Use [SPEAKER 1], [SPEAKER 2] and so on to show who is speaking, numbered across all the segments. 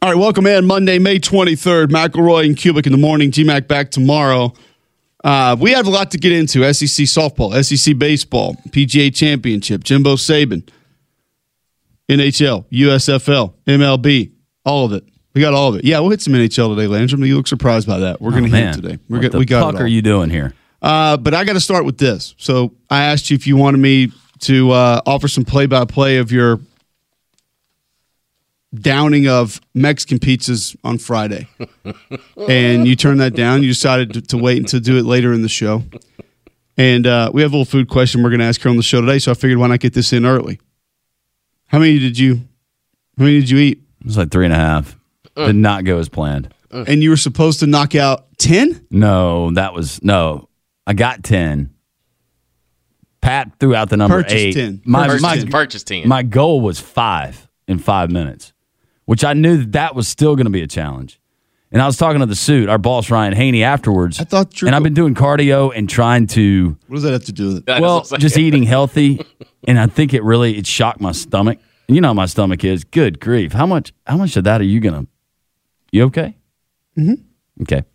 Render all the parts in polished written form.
[SPEAKER 1] All right, welcome in. Monday, May 23rd. McElroy and Kubik in the morning. G-Mac back tomorrow. We have a lot to get into. SEC softball, SEC baseball, PGA Championship, Jimbo Saban, NHL, USFL, MLB, all of it. We got all of it. Yeah, we'll hit some NHL today, Landrum. You look surprised by that. We're going to hit it today.
[SPEAKER 2] We got it all. What are you doing here?
[SPEAKER 1] But I got to start with this. So I asked you if you wanted me to offer some play-by-play of your downing of Mexican pizzas on Friday. And you turned that down. You decided to wait until do it later in the show. And we have a little food question we're going to ask her on the show today, so I figured why not get this in early. How many did you eat?
[SPEAKER 2] It was like 3.5. Did not go as planned.
[SPEAKER 1] And you were supposed to knock out 10?
[SPEAKER 2] No, I got 10. Pat threw out the number
[SPEAKER 1] Purchased
[SPEAKER 2] 8.
[SPEAKER 1] 10.
[SPEAKER 3] Purchased 10.
[SPEAKER 2] My goal was 5 in 5 minutes, which I knew that was still going to be a challenge. And I was talking to the suit, our boss Ryan Haney, afterwards.
[SPEAKER 1] I thought
[SPEAKER 2] and I've been doing cardio and trying to.
[SPEAKER 1] What does that have to do with it?
[SPEAKER 2] Well, just eating healthy, and I think it shocked my stomach. You know how my stomach is. Good grief! How much of that are you gonna? You okay?
[SPEAKER 1] Mm-hmm.
[SPEAKER 2] Okay.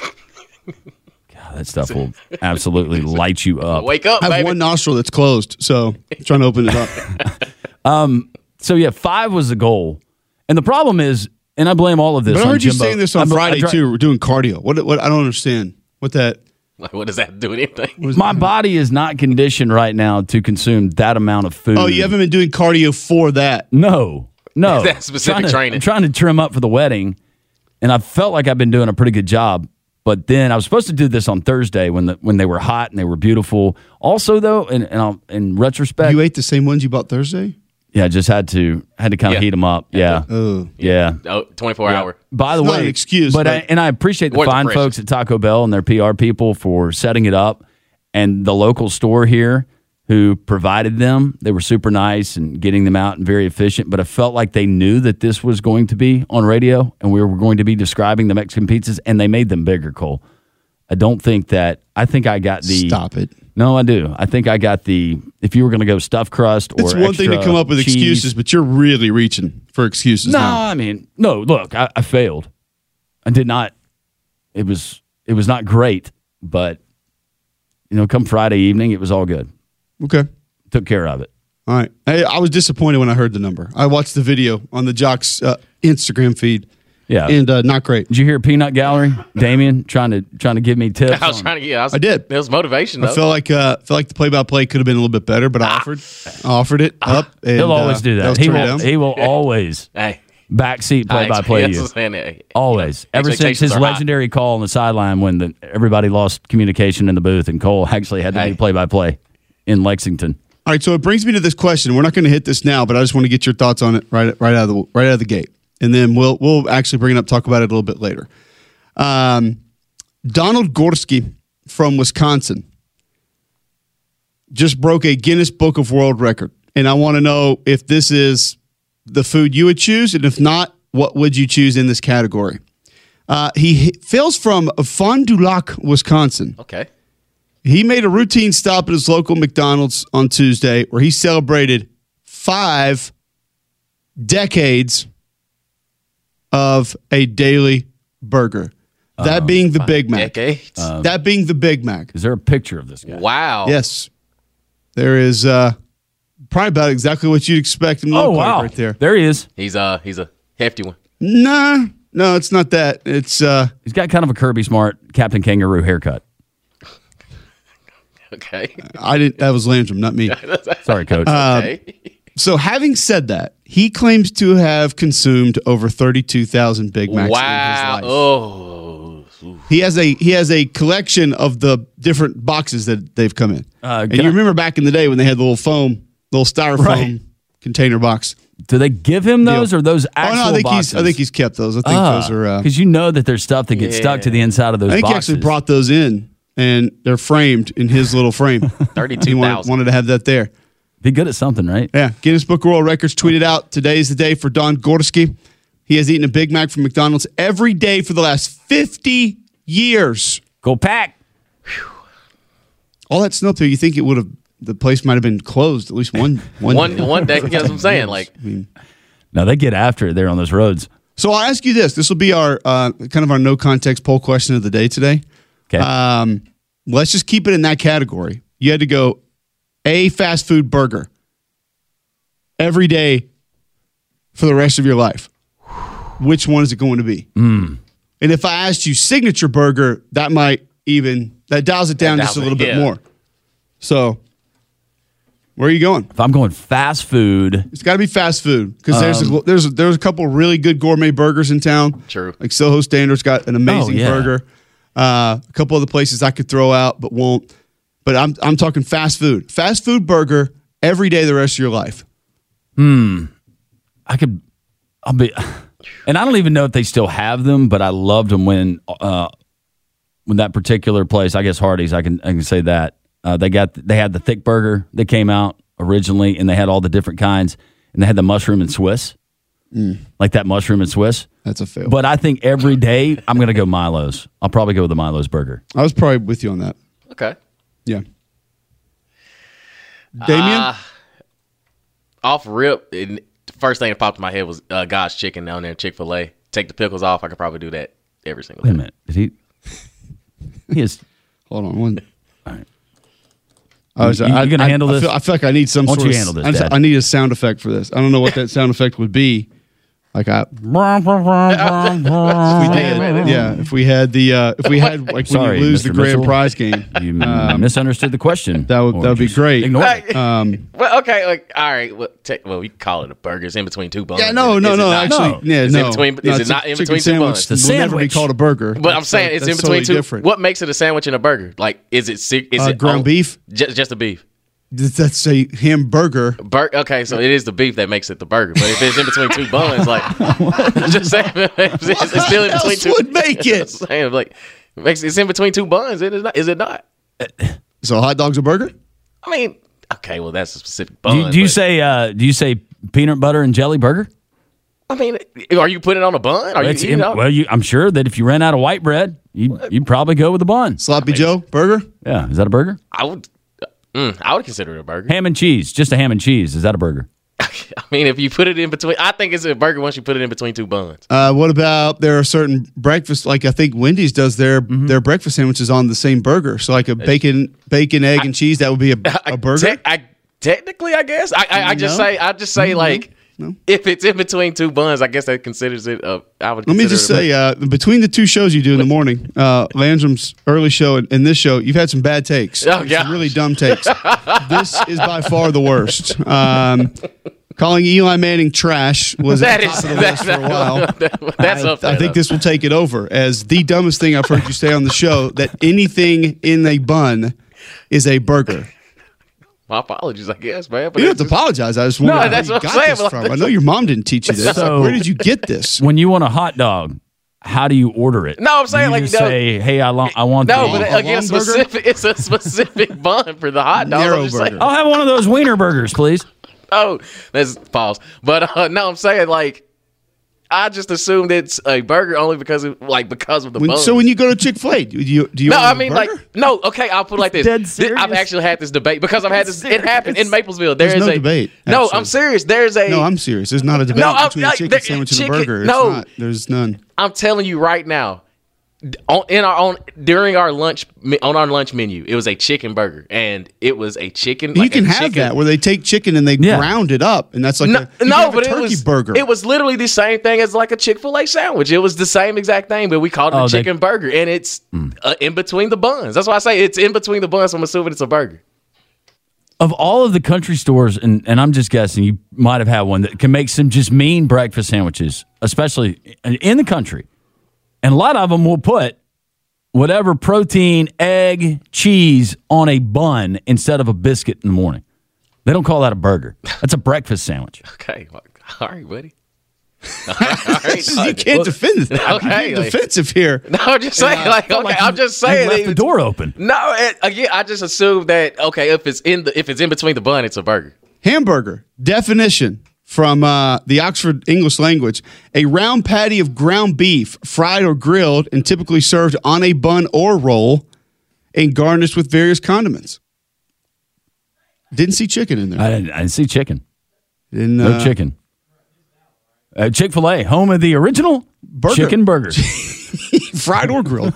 [SPEAKER 2] God, that stuff will absolutely light you up.
[SPEAKER 3] Wake up!
[SPEAKER 1] I have
[SPEAKER 3] baby.
[SPEAKER 1] one nostril that's closed, so I'm trying to open it up.
[SPEAKER 2] So yeah, 5 was the goal, and the problem is, and I blame all of this.
[SPEAKER 1] But I heard you
[SPEAKER 2] Jimbo.
[SPEAKER 1] saying this on Friday too. We're doing cardio. What? I don't understand what that.
[SPEAKER 3] What does that do with anything?
[SPEAKER 2] My body is not conditioned right now to consume that amount of food.
[SPEAKER 1] Oh, you haven't been doing cardio for that?
[SPEAKER 2] No.
[SPEAKER 3] That specific training.
[SPEAKER 2] I'm trying to trim up for the wedding, and I felt like I've been doing a pretty good job. But then I was supposed to do this on Thursday when they were hot and they were beautiful. Also, though, in retrospect,
[SPEAKER 1] You ate the same ones you bought Thursday?
[SPEAKER 2] yeah, I just had to kind of heat them up. Yeah,
[SPEAKER 1] Oh,
[SPEAKER 2] yeah.
[SPEAKER 3] 24 hour.
[SPEAKER 2] By the
[SPEAKER 1] It's
[SPEAKER 2] way,
[SPEAKER 1] not an excuse, but-
[SPEAKER 2] I appreciate the
[SPEAKER 3] More than
[SPEAKER 2] fine
[SPEAKER 3] fresh.
[SPEAKER 2] folks at Taco Bell and their PR people for setting it up, and the local store here who provided them. They were super nice and getting them out and very efficient. But I felt like they knew that this was going to be on radio, and we were going to be describing the Mexican pizzas, and they made them bigger, Cole. I think I got the.
[SPEAKER 1] stop it.
[SPEAKER 2] No, I do. I think I got the. If you were going to go stuffed crust or
[SPEAKER 1] It's one thing to
[SPEAKER 2] extra
[SPEAKER 1] come up with
[SPEAKER 2] cheese-
[SPEAKER 1] excuses, but you're really reaching for excuses
[SPEAKER 2] No,
[SPEAKER 1] now.
[SPEAKER 2] I mean, no. Look, I failed. I did not. It was not great, but come Friday evening, it was all good.
[SPEAKER 1] Okay.
[SPEAKER 2] Took care of it.
[SPEAKER 1] All right. Hey, I was disappointed when I heard the number. I watched the video on the Jocks Instagram feed.
[SPEAKER 2] Yeah,
[SPEAKER 1] And not great.
[SPEAKER 2] did you hear Peanut Gallery, Damien, trying to give me tips?
[SPEAKER 3] I was trying to get.
[SPEAKER 1] I did.
[SPEAKER 3] It was motivation, though.
[SPEAKER 1] I felt like the play-by-play could have been a little bit better, but I offered it up. And,
[SPEAKER 2] He'll always do that.
[SPEAKER 1] was
[SPEAKER 2] He
[SPEAKER 1] turned
[SPEAKER 2] will.
[SPEAKER 1] down.
[SPEAKER 2] He will always
[SPEAKER 3] Hey.
[SPEAKER 2] backseat play-by-play
[SPEAKER 3] That's
[SPEAKER 2] you.
[SPEAKER 3] what I'm saying.
[SPEAKER 2] Always. Ever since
[SPEAKER 3] expectations
[SPEAKER 2] his
[SPEAKER 3] are high.
[SPEAKER 2] legendary call on the sideline when everybody lost communication in the booth, and Cole actually had to do play-by-play in Lexington.
[SPEAKER 1] All right, so it brings me to this question. We're not going to hit this now, but I just want to get your thoughts on it right out of the gate, and then we'll actually bring it up, talk about it a little bit later. Donald Gorski from Wisconsin just broke a Guinness Book of World Record, and I want to know if this is the food you would choose, and if not, what would you choose in this category? He hails from Fond du Lac, Wisconsin.
[SPEAKER 3] Okay.
[SPEAKER 1] He made a routine stop at his local McDonald's on Tuesday where he celebrated 5 decades of a daily burger. That being the Big Mac.
[SPEAKER 3] Decades.
[SPEAKER 1] That being the Big Mac.
[SPEAKER 2] Is there a picture of this guy?
[SPEAKER 3] Wow.
[SPEAKER 1] Yes. There is probably about exactly what you'd expect him to
[SPEAKER 2] Oh,
[SPEAKER 1] look like
[SPEAKER 2] wow.
[SPEAKER 1] right there.
[SPEAKER 2] There he is.
[SPEAKER 3] He's a hefty one.
[SPEAKER 1] No, it's not that. It's
[SPEAKER 2] He's got kind of a Kirby Smart Captain Kangaroo haircut.
[SPEAKER 3] Okay.
[SPEAKER 1] that was Landrum, not me.
[SPEAKER 2] Sorry, Coach.
[SPEAKER 3] Okay.
[SPEAKER 1] So having said that, he claims to have consumed over 32,000 Big Macs in his
[SPEAKER 3] Wow.
[SPEAKER 1] life.
[SPEAKER 3] Oh.
[SPEAKER 1] He has a collection of the different boxes that they've come in. And
[SPEAKER 2] can
[SPEAKER 1] you
[SPEAKER 2] I-
[SPEAKER 1] remember back in the day when they had the little styrofoam
[SPEAKER 2] Right.
[SPEAKER 1] container box.
[SPEAKER 2] Do they give him those or those actual
[SPEAKER 1] I think
[SPEAKER 2] boxes?
[SPEAKER 1] he's kept those. I think those are.
[SPEAKER 2] Because you know that there's stuff that gets stuck to the inside of those
[SPEAKER 1] I think
[SPEAKER 2] boxes.
[SPEAKER 1] he actually brought those in, and they're framed in his little frame. He
[SPEAKER 3] 32,000.
[SPEAKER 1] wanted to have that there.
[SPEAKER 2] Be good at something, right?
[SPEAKER 1] Yeah, Guinness Book of World Records tweeted out, today's the day for Don Gorski. He has eaten a Big Mac from McDonald's every day for the last 50 years.
[SPEAKER 2] Go Pack.
[SPEAKER 1] All that snow through, you think the place might have been closed at least one day.
[SPEAKER 3] One day. That's what I'm saying. Like,
[SPEAKER 2] No, they get after it there on those roads.
[SPEAKER 1] So I'll ask you this. This will be our kind of our no context poll question of the day today.
[SPEAKER 2] Okay.
[SPEAKER 1] Let's just keep it in that category. You had to go a fast food burger every day for the rest of your life. Which one is it going to be? And if I asked you signature burger, that dials it down just a little bit more. So, where are you going?
[SPEAKER 2] If I'm going fast food,
[SPEAKER 1] It's got to be fast food because there's a couple really good gourmet burgers in town.
[SPEAKER 3] True.
[SPEAKER 1] Like Soho Standard's got an amazing burger. A couple other places I could throw out but won't. But I'm talking fast food. Fast food burger every day the rest of your life.
[SPEAKER 2] I'll be, and I don't even know if they still have them, but I loved them when that particular place, I guess Hardee's, I can say that they had the thick burger that came out originally, and they had all the different kinds, and they had the mushroom and Swiss, like that mushroom and Swiss.
[SPEAKER 1] That's a fail.
[SPEAKER 2] But I think every day I'm going to go Milo's. I'll probably go with the Milo's burger.
[SPEAKER 1] I was probably with you on that.
[SPEAKER 3] Okay.
[SPEAKER 1] Yeah. Damien?
[SPEAKER 3] Off rip, the first thing that popped in my head was God's Chicken down there, Chick-fil-A. Take the pickles off. I could probably do that every single day.
[SPEAKER 2] Wait a minute. Did he? He is.
[SPEAKER 1] Hold on. One.
[SPEAKER 2] All right.
[SPEAKER 1] You're
[SPEAKER 2] going to handle this?
[SPEAKER 1] I feel like I need some
[SPEAKER 2] Why don't
[SPEAKER 1] sort
[SPEAKER 2] you
[SPEAKER 1] of.
[SPEAKER 2] handle this, Dad?
[SPEAKER 1] I need a sound effect for this. I don't know what that sound effect would be. Like if we did, if we had like
[SPEAKER 2] Sorry,
[SPEAKER 1] when you lose
[SPEAKER 2] Mr.
[SPEAKER 1] the grand
[SPEAKER 2] Mitchell.
[SPEAKER 1] prize game,
[SPEAKER 2] You misunderstood the question.
[SPEAKER 1] that would be
[SPEAKER 2] just
[SPEAKER 1] great.
[SPEAKER 2] Ignore it.
[SPEAKER 3] Well, okay, like all right. Well, we can call it a burger. It's in between two buns.
[SPEAKER 1] Yeah, no.
[SPEAKER 3] Is it not?
[SPEAKER 1] Actually, yeah,
[SPEAKER 3] It's
[SPEAKER 1] no.
[SPEAKER 3] in between- is it not in
[SPEAKER 1] chicken
[SPEAKER 3] between two buns?
[SPEAKER 1] sandwich
[SPEAKER 2] It's a
[SPEAKER 1] will never be
[SPEAKER 2] sandwich.
[SPEAKER 1] called a burger.
[SPEAKER 3] But I'm saying it's in
[SPEAKER 1] That's
[SPEAKER 3] between
[SPEAKER 1] totally
[SPEAKER 3] two.
[SPEAKER 1] different.
[SPEAKER 3] What makes it a sandwich and a burger? Like, is it
[SPEAKER 1] Ground beef?
[SPEAKER 3] Just the beef.
[SPEAKER 1] That's a hamburger.
[SPEAKER 3] Okay, so it is the beef that makes it the burger. But if it's in between two buns, like, I'm just saying, it's still in between
[SPEAKER 1] else
[SPEAKER 3] two.
[SPEAKER 1] would make it?
[SPEAKER 3] I'm saying, like, it's in between two buns. It is not. Is it not?
[SPEAKER 1] So hot dog's a burger?
[SPEAKER 3] I mean, okay, well, that's a specific bun.
[SPEAKER 2] Do you
[SPEAKER 3] but-
[SPEAKER 2] say peanut butter and jelly burger?
[SPEAKER 3] I mean, are you putting it on a bun? Are you
[SPEAKER 2] It's
[SPEAKER 3] eating it?
[SPEAKER 2] well, I'm sure that if you ran out of white bread, you'd probably go with the bun.
[SPEAKER 1] Sloppy Joe burger?
[SPEAKER 2] Yeah, is that a burger?
[SPEAKER 3] I would consider it a burger.
[SPEAKER 2] Ham and cheese, just a ham and cheese. Is that a burger?
[SPEAKER 3] I mean, if you put it in between, I think it's a burger once you put it in between two buns.
[SPEAKER 1] What about there are certain breakfast, like I think Wendy's does their breakfast sandwiches on the same burger. So like a bacon, egg, and cheese, that would be a burger.
[SPEAKER 3] Technically, I guess. I just say like if it's in between two buns, I guess that considers it. I would.
[SPEAKER 1] Let me just say, between the two shows you do in the morning, Landrum's early show and this show, you've had some bad takes.
[SPEAKER 3] Oh, yeah.
[SPEAKER 1] Some really dumb takes. This is by far the worst. Calling Eli Manning trash was at the top of the list for a while.
[SPEAKER 3] That's up there.
[SPEAKER 1] I think this will take it over as the dumbest thing I've heard you say on the show, that anything in a bun is a burger.
[SPEAKER 3] My apologies, I guess, man. But
[SPEAKER 1] You don't have to apologize. I just wonder where
[SPEAKER 3] that's
[SPEAKER 1] you
[SPEAKER 3] what
[SPEAKER 1] got
[SPEAKER 3] I'm saying,
[SPEAKER 1] this
[SPEAKER 3] but
[SPEAKER 1] from. I know your mom didn't teach you this.
[SPEAKER 2] So-
[SPEAKER 1] Where did you get this?
[SPEAKER 2] When you want a hot dog, how do you order it?
[SPEAKER 3] No, I'm saying,
[SPEAKER 2] Do you
[SPEAKER 3] like,
[SPEAKER 2] just
[SPEAKER 3] you know-
[SPEAKER 2] say, "Hey, I want
[SPEAKER 3] no,
[SPEAKER 2] the-
[SPEAKER 3] but
[SPEAKER 1] a
[SPEAKER 3] again,
[SPEAKER 1] long burger?
[SPEAKER 3] it's a specific bun for the hot dog.
[SPEAKER 1] Narrow
[SPEAKER 3] I'm just
[SPEAKER 1] burger.
[SPEAKER 3] saying,
[SPEAKER 2] I'll have one of those wiener burgers, please."
[SPEAKER 3] oh, that's pause. But no, I'm saying like I just assumed it's a burger only because of the bun.
[SPEAKER 1] So when you go to Chick-fil-A, do you
[SPEAKER 3] No,
[SPEAKER 1] order
[SPEAKER 3] I
[SPEAKER 1] a
[SPEAKER 3] mean
[SPEAKER 1] burger?
[SPEAKER 3] like no. Okay, I'll put it like this.
[SPEAKER 2] dead
[SPEAKER 3] I've
[SPEAKER 2] serious?
[SPEAKER 3] actually had this debate because I've had this. It happened in Maplesville.
[SPEAKER 1] There's
[SPEAKER 3] There is
[SPEAKER 1] no
[SPEAKER 3] a
[SPEAKER 1] debate,
[SPEAKER 3] No,
[SPEAKER 1] actually.
[SPEAKER 3] I'm serious. There's a.
[SPEAKER 1] No, I'm serious. There's not a debate
[SPEAKER 3] No,
[SPEAKER 1] between a chicken sandwich and a burger. It's
[SPEAKER 3] no.
[SPEAKER 1] not. There's none.
[SPEAKER 3] I'm telling you right now. During our lunch on our lunch menu, it was a chicken burger, and it was a chicken.
[SPEAKER 1] You
[SPEAKER 3] like
[SPEAKER 1] can
[SPEAKER 3] a
[SPEAKER 1] have
[SPEAKER 3] chicken.
[SPEAKER 1] that where they take chicken and they
[SPEAKER 2] Yeah.
[SPEAKER 1] ground it up, and that's like
[SPEAKER 3] No,
[SPEAKER 1] you can have a
[SPEAKER 3] but
[SPEAKER 1] turkey
[SPEAKER 3] it was
[SPEAKER 1] burger.
[SPEAKER 3] It was literally the same thing as like a Chick-fil-A sandwich. It was the same exact thing, but we called it a
[SPEAKER 2] they-
[SPEAKER 3] chicken burger, and it's in between the buns. That's why I say it's in between the buns. So I'm assuming it's a burger.
[SPEAKER 2] Of all of the country stores, and I'm just guessing, you might have had one that can make some just mean breakfast sandwiches, especially in the country. And a lot of them will put whatever protein, egg, cheese on a bun instead of a biscuit in the morning. They don't call that a burger. That's a breakfast sandwich.
[SPEAKER 3] Okay, all right, buddy.
[SPEAKER 1] You can't defend it.
[SPEAKER 3] Okay,
[SPEAKER 1] You're
[SPEAKER 3] like-
[SPEAKER 1] defensive here.
[SPEAKER 3] No, I'm just saying. I'm just
[SPEAKER 2] You
[SPEAKER 3] saying.
[SPEAKER 2] left the door open.
[SPEAKER 3] No, again, I just assumed that. Okay, if it's in between the bun, it's a burger.
[SPEAKER 1] Hamburger definition from the Oxford English Language: a round patty of ground beef, fried or grilled, and typically served on a bun or roll, and garnished with various condiments. Didn't see chicken in there.
[SPEAKER 2] I didn't see chicken.
[SPEAKER 1] Didn't,
[SPEAKER 2] No chicken. Chick-fil-A, home of the original chicken burgers.
[SPEAKER 1] Fried or grilled.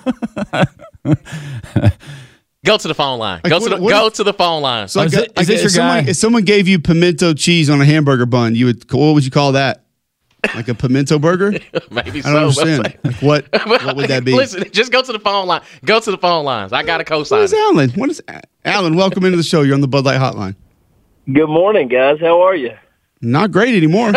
[SPEAKER 3] Go to the phone line.
[SPEAKER 1] Like,
[SPEAKER 3] Go
[SPEAKER 1] what
[SPEAKER 3] to the phone line.
[SPEAKER 1] So
[SPEAKER 2] is this your guy?
[SPEAKER 1] If someone gave you pimento cheese on a hamburger bun, what would you call that? Like a pimento burger?
[SPEAKER 3] Maybe
[SPEAKER 1] I don't understand. Like what would that be?
[SPEAKER 3] Listen, just go to the phone line. Go to the phone lines. I got a co-sign.
[SPEAKER 1] What is Alan? Welcome into the show. You're on the Bud Light Hotline.
[SPEAKER 4] Good morning, guys. How are you?
[SPEAKER 1] Not great anymore.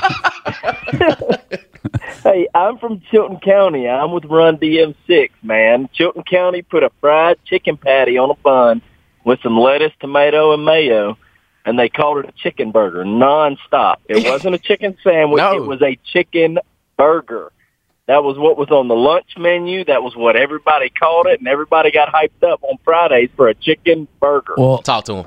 [SPEAKER 4] Hey, I'm from Chilton County. I'm with Run DM6, man. Chilton County put a fried chicken patty on a bun with some lettuce, tomato, and mayo, and they called it a chicken burger nonstop. It wasn't a chicken sandwich.
[SPEAKER 3] No.
[SPEAKER 4] It was a chicken burger. That was what was on the lunch menu. That was what everybody called it, and everybody got hyped up on Fridays for a chicken burger.
[SPEAKER 2] Well,
[SPEAKER 3] Talk to him.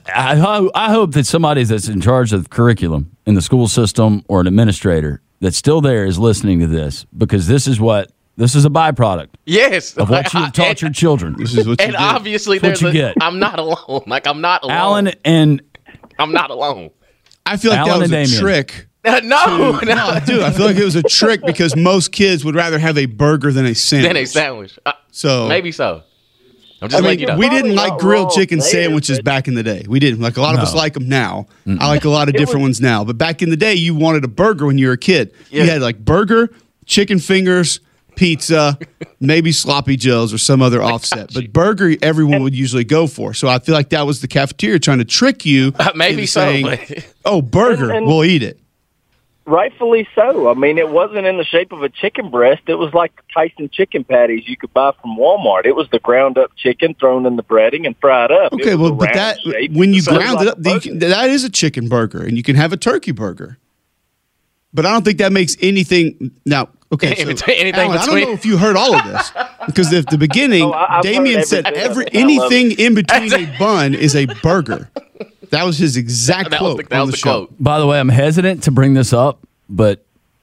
[SPEAKER 2] I hope that somebody that's in charge of curriculum in the school system or an administrator that's still there is listening to this, because this is a byproduct
[SPEAKER 3] Yes.
[SPEAKER 2] of what you have taught your children.
[SPEAKER 1] This is what you
[SPEAKER 3] And
[SPEAKER 1] do.
[SPEAKER 3] obviously,
[SPEAKER 2] That's what you get.
[SPEAKER 3] I'm not alone. Like, I'm not alone.
[SPEAKER 2] Alan and
[SPEAKER 3] I'm not alone.
[SPEAKER 1] I feel like
[SPEAKER 2] Alan
[SPEAKER 1] that was
[SPEAKER 2] and
[SPEAKER 1] a
[SPEAKER 2] Damien.
[SPEAKER 1] trick.
[SPEAKER 3] No,
[SPEAKER 1] Dude, I feel like it was a trick because most kids would rather have a burger than a sandwich.
[SPEAKER 3] Then a sandwich.
[SPEAKER 1] So
[SPEAKER 3] Maybe so. I'm just
[SPEAKER 1] I
[SPEAKER 3] letting
[SPEAKER 1] mean,
[SPEAKER 3] you know.
[SPEAKER 1] we didn't
[SPEAKER 4] Probably
[SPEAKER 1] like
[SPEAKER 4] not
[SPEAKER 1] grilled
[SPEAKER 4] wrong
[SPEAKER 1] chicken
[SPEAKER 4] there,
[SPEAKER 1] sandwiches
[SPEAKER 4] but-
[SPEAKER 1] back in the day. We didn't. Like a lot of us
[SPEAKER 2] No.
[SPEAKER 1] like them now. I like a lot of different ones now. But back in the day, you wanted a burger when you were a kid. You
[SPEAKER 3] Yeah.
[SPEAKER 1] had like burger, chicken fingers, pizza, maybe sloppy joes or some other offset.
[SPEAKER 3] you.
[SPEAKER 1] But burger, everyone would usually go for. So I feel like that was the cafeteria trying to trick you.
[SPEAKER 3] Maybe
[SPEAKER 1] into
[SPEAKER 3] so,
[SPEAKER 1] saying,
[SPEAKER 3] but-
[SPEAKER 1] oh, burger,
[SPEAKER 4] And-
[SPEAKER 1] we'll eat it.
[SPEAKER 4] Rightfully so. I mean, it wasn't in the shape of a chicken breast. It was like Tyson chicken patties you could buy from Walmart. It was the ground up chicken thrown in the breading and fried up. It
[SPEAKER 1] Okay,
[SPEAKER 4] was
[SPEAKER 1] well,
[SPEAKER 4] a
[SPEAKER 1] but
[SPEAKER 4] round
[SPEAKER 1] that
[SPEAKER 4] shape.
[SPEAKER 1] when you
[SPEAKER 4] So
[SPEAKER 1] ground
[SPEAKER 4] was
[SPEAKER 1] it up,
[SPEAKER 4] like a burger.
[SPEAKER 1] that is a chicken burger, and you can have a turkey burger. But I don't think that makes anything now. Okay, so,
[SPEAKER 3] Anything
[SPEAKER 1] Alan, I don't
[SPEAKER 3] between-
[SPEAKER 1] know if you heard all of this because at the beginning,
[SPEAKER 4] Oh, I've
[SPEAKER 1] Damien
[SPEAKER 4] heard
[SPEAKER 1] said
[SPEAKER 4] everything. I love
[SPEAKER 1] anything in between a bun is a burger. That was his exact
[SPEAKER 3] That
[SPEAKER 1] quote
[SPEAKER 3] was the
[SPEAKER 1] on the show.
[SPEAKER 3] quote.
[SPEAKER 2] by the way, I'm hesitant to bring this up, but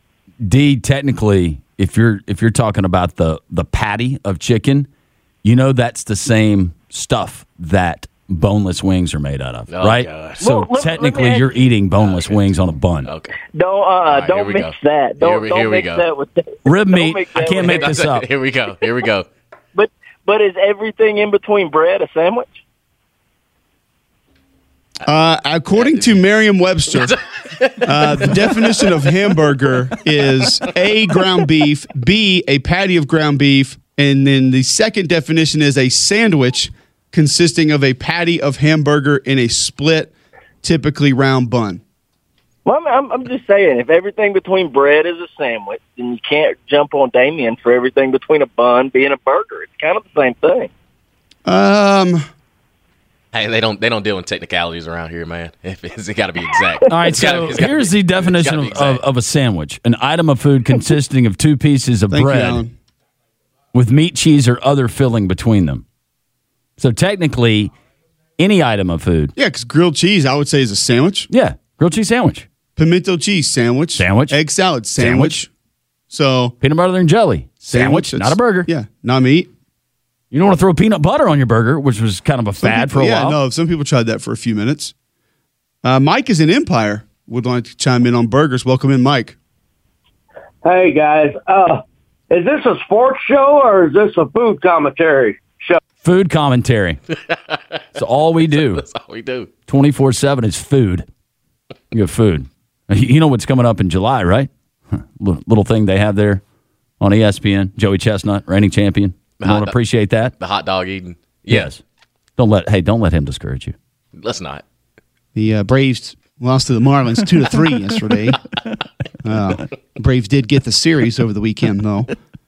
[SPEAKER 2] D, technically, if you're talking about the patty of chicken, you know that's the same stuff that boneless wings are made out of,
[SPEAKER 3] Oh,
[SPEAKER 2] right?
[SPEAKER 3] God.
[SPEAKER 2] So
[SPEAKER 4] Well, let me
[SPEAKER 2] technically,
[SPEAKER 4] ask
[SPEAKER 2] you're eating boneless wings on a bun.
[SPEAKER 3] Okay.
[SPEAKER 4] Don't
[SPEAKER 3] right, here
[SPEAKER 4] don't
[SPEAKER 3] we
[SPEAKER 4] mix
[SPEAKER 3] go.
[SPEAKER 4] that. Don't
[SPEAKER 3] Here we
[SPEAKER 4] mix
[SPEAKER 3] go.
[SPEAKER 4] that with
[SPEAKER 2] Rib
[SPEAKER 4] don't
[SPEAKER 2] meat,
[SPEAKER 4] mix
[SPEAKER 2] I
[SPEAKER 4] that
[SPEAKER 2] can't
[SPEAKER 4] with
[SPEAKER 2] make
[SPEAKER 4] that.
[SPEAKER 2] this up.
[SPEAKER 3] Here we go. Here we go.
[SPEAKER 4] But is everything in between bread a sandwich?
[SPEAKER 1] According to Merriam-Webster, the definition of hamburger is A, ground beef, B, a patty of ground beef, and then the second definition is a sandwich consisting of a patty of hamburger in a split, typically round bun.
[SPEAKER 4] Well, I'm just saying, if everything between bread is a sandwich, then you can't jump on Damien for everything between a bun being a burger. It's kind of the same thing.
[SPEAKER 3] Hey, they don't deal in technicalities around here, man. It's got to be exact.
[SPEAKER 2] All right, so here's the definition of a sandwich: an item of food consisting of two pieces of
[SPEAKER 1] Thank you,
[SPEAKER 2] bread
[SPEAKER 1] Alan.
[SPEAKER 2] with meat, cheese, or other filling between them. So technically, any item of food,
[SPEAKER 1] Yeah, because grilled cheese, I would say, is a sandwich.
[SPEAKER 2] yeah, grilled cheese sandwich,
[SPEAKER 1] Pimento cheese, sandwich.
[SPEAKER 2] Sandwich.
[SPEAKER 1] Egg salad, sandwich. So,
[SPEAKER 2] peanut butter and jelly, sandwich, not a burger.
[SPEAKER 1] Yeah, not meat.
[SPEAKER 2] You don't want to throw peanut butter on your burger, which was kind of a fad for a while.
[SPEAKER 1] No, some people tried that for a few minutes. Mike is in Empire. Would like to chime in on burgers. Welcome in, Mike.
[SPEAKER 5] Hey guys, is this a sports show or is this a food commentary show?
[SPEAKER 2] Food commentary. It's all we do.
[SPEAKER 3] That's all we do.
[SPEAKER 2] 24/7 is food. You have food. You know what's coming up in July, right? Little thing they have there on ESPN. Joey Chestnut, reigning champion. You don't appreciate that?
[SPEAKER 3] The hot dog eating.
[SPEAKER 2] Yes. Don't let him discourage you.
[SPEAKER 3] Let's not.
[SPEAKER 1] The Braves lost to the Marlins 2-3 yesterday. Braves did get the series over the weekend, though.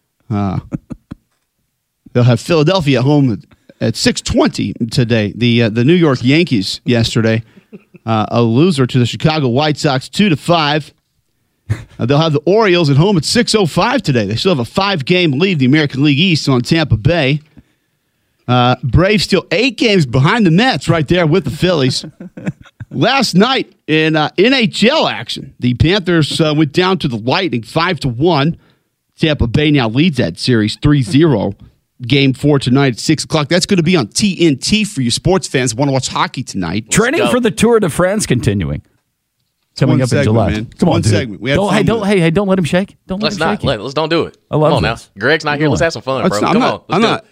[SPEAKER 1] They'll have Philadelphia at home at 6:20 today. The New York Yankees yesterday, a loser to the Chicago White Sox 2-5. They'll have the Orioles at home at 6:05 today. They still have a 5-game lead, the American League East, on Tampa Bay. Braves still 8 games behind the Mets right there with the Phillies. Last night in NHL action, the Panthers went down to the Lightning 5-1. Tampa Bay now leads that series 3-0. Game 4 tonight at 6 o'clock. That's going to be on TNT for you sports fans who want to watch hockey tonight.
[SPEAKER 2] Training
[SPEAKER 3] go.
[SPEAKER 2] for the Tour de France continuing. coming
[SPEAKER 1] one
[SPEAKER 2] up in
[SPEAKER 1] segment,
[SPEAKER 2] July.
[SPEAKER 1] man.
[SPEAKER 2] Come on,
[SPEAKER 1] One
[SPEAKER 2] dude.
[SPEAKER 1] segment. We had
[SPEAKER 2] Don't,
[SPEAKER 1] fun
[SPEAKER 2] hey,
[SPEAKER 1] with
[SPEAKER 2] don't,
[SPEAKER 1] it.
[SPEAKER 2] hey, don't let him shake. Don't let
[SPEAKER 3] Let's
[SPEAKER 2] him
[SPEAKER 3] not.
[SPEAKER 2] shake you.
[SPEAKER 3] Let's don't do it.
[SPEAKER 2] I love
[SPEAKER 3] Come on now.
[SPEAKER 2] this.
[SPEAKER 3] Greg's not here. Let's have some fun, bro.
[SPEAKER 1] That's-
[SPEAKER 3] Come on.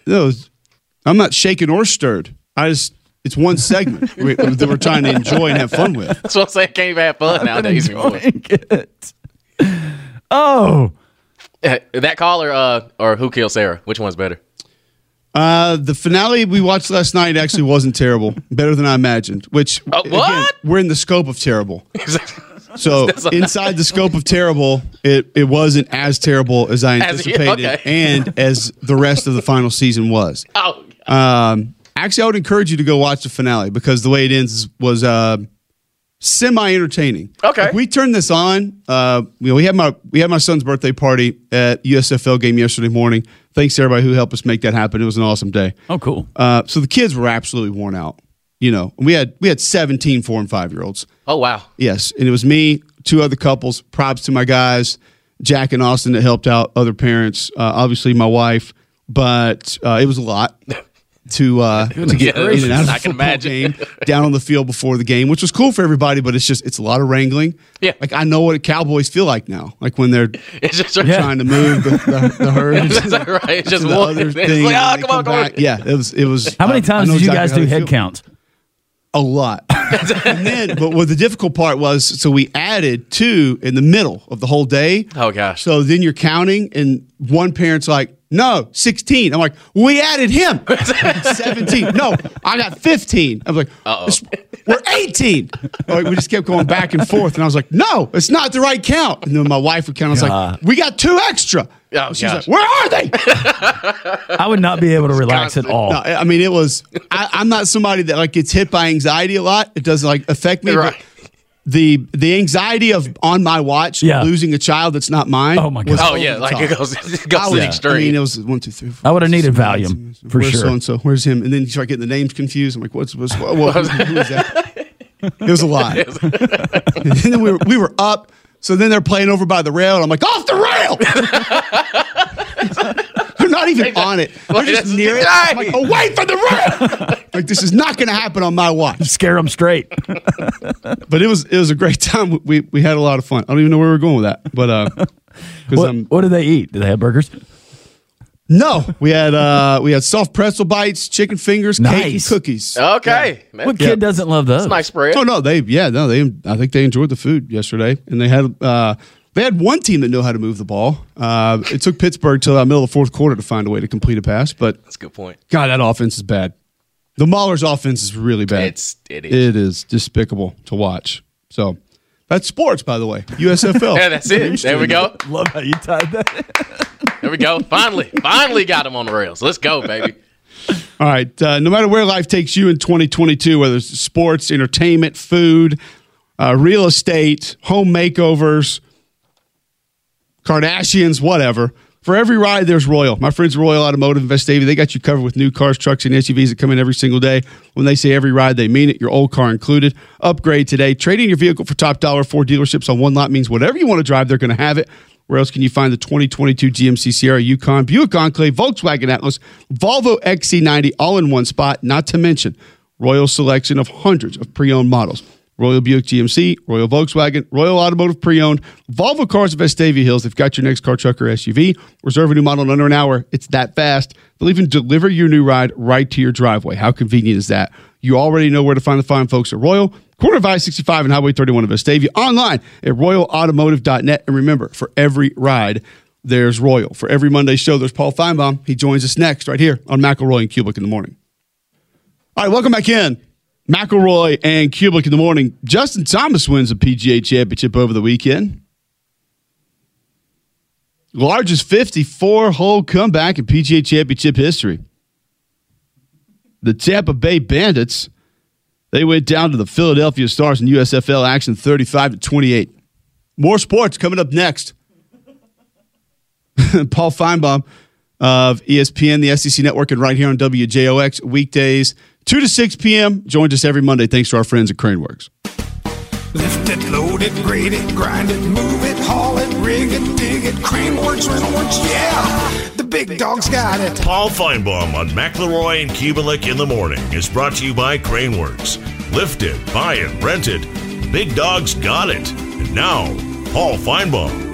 [SPEAKER 1] I'm not shaken or stirred. It's one segment that we're trying to enjoy and have fun with.
[SPEAKER 3] That's what I'm saying. Can't even have fun nowadays anymore.
[SPEAKER 2] It. Oh,
[SPEAKER 3] That call or Who Killed Sarah? Which one's better?
[SPEAKER 1] The finale we watched last night actually wasn't terrible. Better than I imagined. Which
[SPEAKER 3] What?
[SPEAKER 1] Again, we're in the scope of terrible. So inside the scope of terrible, it wasn't as terrible as I anticipated,
[SPEAKER 3] okay.
[SPEAKER 1] and as the rest of the final season was.
[SPEAKER 3] Oh,
[SPEAKER 1] Actually, I would encourage you to go watch the finale because the way it ends was semi-entertaining.
[SPEAKER 3] Okay.
[SPEAKER 1] Like, we turned this on. We had my son's birthday party at USFL game yesterday morning. Thanks to everybody who helped us make that happen. It was an awesome day.
[SPEAKER 2] oh, cool.
[SPEAKER 1] So the kids were absolutely worn out. We had 17 4- and 5-year-olds.
[SPEAKER 3] oh wow.
[SPEAKER 1] Yes, and it was me, 2 other couples. Props to my guys, Jack and Austin, that helped out other parents. Obviously, my wife, but it was a lot to get
[SPEAKER 3] Yeah,
[SPEAKER 1] in and out of
[SPEAKER 3] I
[SPEAKER 1] the
[SPEAKER 3] can
[SPEAKER 1] football
[SPEAKER 3] imagine.
[SPEAKER 1] game down on the field before the game, which was cool for everybody. But it's a lot of wrangling.
[SPEAKER 3] Yeah.
[SPEAKER 1] like I know what Cowboys feel like now, like when they're
[SPEAKER 3] It's just
[SPEAKER 1] trying to move the herd.
[SPEAKER 3] That's right. It's just
[SPEAKER 1] to the
[SPEAKER 3] one.
[SPEAKER 1] other
[SPEAKER 3] It's
[SPEAKER 1] thing,
[SPEAKER 3] like,
[SPEAKER 1] and they
[SPEAKER 3] come on,
[SPEAKER 1] come
[SPEAKER 3] go
[SPEAKER 1] back. Yeah, it was.
[SPEAKER 2] How many
[SPEAKER 1] I
[SPEAKER 2] times
[SPEAKER 1] know
[SPEAKER 2] did you
[SPEAKER 1] exactly
[SPEAKER 2] guys
[SPEAKER 1] how
[SPEAKER 2] do
[SPEAKER 1] they
[SPEAKER 2] head
[SPEAKER 1] feel.
[SPEAKER 2] counts?
[SPEAKER 1] A lot. And then, but what the difficult part was, so we added 2 in the middle of the whole day.
[SPEAKER 3] Oh gosh.
[SPEAKER 1] So then you're counting, and one parent's like, no, 16. I'm like, we added him. 17. No, I got 15. I was like, we're 18. Like, we just kept going back and forth. And I was like, no, it's not the right count. And then my wife would count. I was like, we got 2 extra.
[SPEAKER 3] Oh,
[SPEAKER 1] She's
[SPEAKER 3] gosh.
[SPEAKER 1] like, where are they?
[SPEAKER 2] I would not be able to relax at all.
[SPEAKER 1] No, I mean, it was, I'm not somebody that like gets hit by anxiety a lot. It doesn't like affect me.
[SPEAKER 3] Right.
[SPEAKER 1] But the anxiety of on my watch losing a child that's not mine.
[SPEAKER 2] Oh, my God.
[SPEAKER 1] was
[SPEAKER 3] Oh
[SPEAKER 1] over
[SPEAKER 3] yeah,
[SPEAKER 1] the
[SPEAKER 3] like
[SPEAKER 1] top.
[SPEAKER 3] it goes to the extreme.
[SPEAKER 1] I mean, it was 1, 2, 3, 4.
[SPEAKER 2] I would have needed
[SPEAKER 1] 5,
[SPEAKER 2] Valium, for
[SPEAKER 1] Where's
[SPEAKER 2] sure.
[SPEAKER 1] So and so? Where's him? And then you start getting the names confused. I'm like, who is that? It was a lot. And then we were up. So then they're playing over by the rail, and I'm like, off the rail! They're not even on it. They're just near it. I'm like, away from the rail! Like, this is not going to happen on my watch.
[SPEAKER 2] Scare them straight.
[SPEAKER 1] But it was a great time. We had a lot of fun. I don't even know where we're going with that. But
[SPEAKER 2] What did they eat? Did they have burgers?
[SPEAKER 1] no, we had soft pretzel bites, chicken fingers, cake, and
[SPEAKER 2] Nice.
[SPEAKER 1] cookies.
[SPEAKER 3] Okay. Man.
[SPEAKER 2] What kid doesn't love those?
[SPEAKER 3] Nice spread.
[SPEAKER 1] Oh no, I think they enjoyed the food yesterday, and they had one team that knew how to move the ball. It took Pittsburgh till the middle of the 4th quarter to find a way to complete a pass, but
[SPEAKER 3] That's a good point.
[SPEAKER 1] God, that offense is bad. The Maulers' offense is really bad.
[SPEAKER 3] It is.
[SPEAKER 1] It is despicable to watch. So that's sports, by the way. USFL.
[SPEAKER 3] Yeah, that's it. There we go.
[SPEAKER 2] Love how you tied that.
[SPEAKER 3] There we go. Finally got him on the rails. Let's go, baby.
[SPEAKER 1] All right. No matter where life takes you in 2022, whether it's sports, entertainment, food, real estate, home makeovers, Kardashians, whatever. For every ride, there's Royal. My friends at Royal Automotive in Vestavia, they got you covered with new cars, trucks, and SUVs that come in every single day. When they say every ride, they mean it. Your old car included. Upgrade today. Trading your vehicle for top dollar. 4 dealerships on one lot means whatever you want to drive, they're going to have it. Where else can you find the 2022 GMC Sierra, Yukon, Buick Enclave, Volkswagen Atlas, Volvo XC90 all in one spot, not to mention Royal's selection of hundreds of pre-owned models. Royal Buick GMC, Royal Volkswagen, Royal Automotive Pre-Owned, Volvo Cars of Vestavia Hills. They've got your next car, truck, or SUV. Reserve a new model in under an hour. It's that fast. They'll even deliver your new ride right to your driveway. How convenient is that? You already know where to find the fine folks at Royal, corner of I-65 and Highway 31 in Vestavia. Online at royalautomotive.net. And remember, for every ride, there's Royal. For every Monday show, there's Paul Feinbaum. He joins us next right here on McElroy and Kubelik in the morning. All right, welcome back in. McElroy and Kubelik in the morning. Justin Thomas wins the PGA Championship over the weekend. Largest 54-hole comeback in PGA Championship history. The Tampa Bay Bandits, they went down to the Philadelphia Stars in USFL action 35-28. More sports coming up next. Paul Feinbaum of ESPN, the SEC Network, and right here on WJOX weekdays, 2 to 6 p.m. Joins us every Monday thanks to our friends at Craneworks.
[SPEAKER 6] Lift it, load it, grade it, grind it, move it, haul it, rig it, dig it, Craneworks, Rentalworks, yeah! The big dog's got it.
[SPEAKER 7] Paul Feinbaum on McElroy and Kubelik in the morning is brought to you by Craneworks. Lift it, buy it, rent it. big dog's got it. And now, Paul Feinbaum.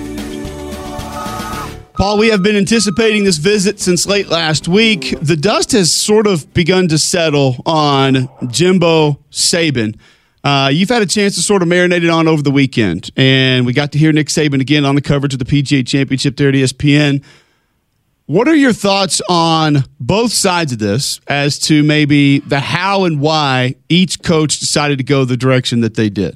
[SPEAKER 1] Paul, we have been anticipating this visit since late last week. The dust has sort of begun to settle on Jimbo Saban. You've had a chance to sort of marinate it on over the weekend, and we got to hear Nick Saban again on the coverage of the PGA Championship there at ESPN. What are your thoughts on both sides of this as to maybe the how and why each coach decided to go the direction that they did?